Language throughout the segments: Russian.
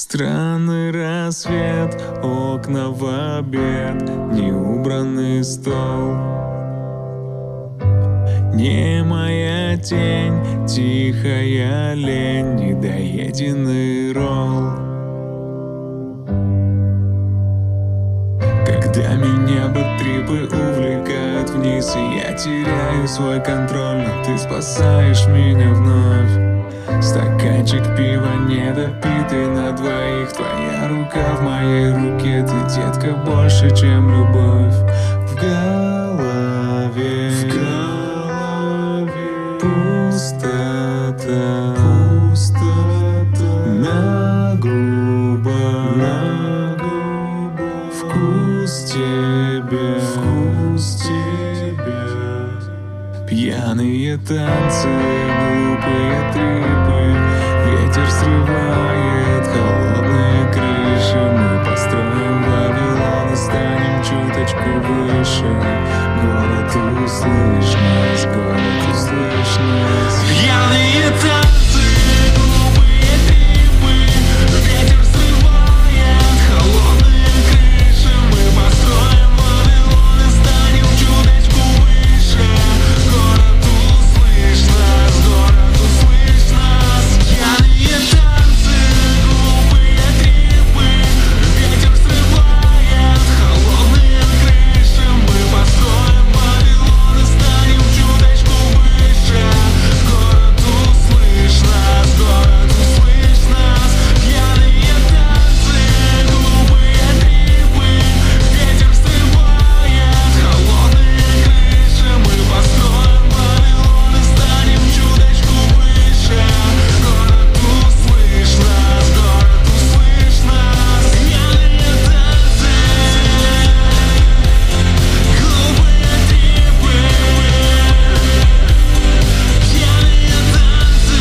Странный рассвет, окна в обед, неубранный стол. Не моя тень, тихая лень, недоеденный ролл. Когда меня бэктрипы увлекают вниз, и я теряю свой контроль, но ты спасаешь меня вновь. Стаканчик пива недопитый на двоих, твоя рука в моей руке, ты, детка, больше, чем любовь. В голове пустота, на губах вкус тебя. Пьяные танцы, глупые трипы, ветер срывает холодные крыши. Мы построим Вавилон и станем чуточку выше. Город, услышь нас, город, услышь нас. Пьяные танцы, глупые трипы, ветер срывает холодные крыши. Мы построим Вавилон и станем чуточку выше. Город, услышь нас, город, услышь нас. Пьяные танцы, глупые трипы, ветер срывает холодные крыши. Мы построим Вавилон и станем чуточку выше. Город, услышь нас, город, услышь нас. Пьяные танцы, глупые трипы, ветер срывает холодные крыши. Мы построим Вавилон и станем чуточку выше. Город, услышь нас, город, услышь нас. Пьяные танцы, глупые трипы, пьяные танцы,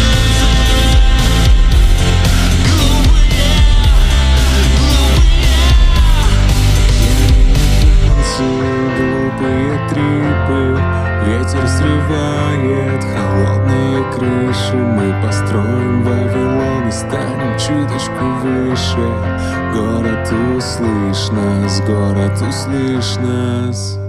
глупые трипы, ветер срывает холодные крыши. Мы построим Вавилон и станем чуточку выше. Город, услышь нас, город, услышь нас.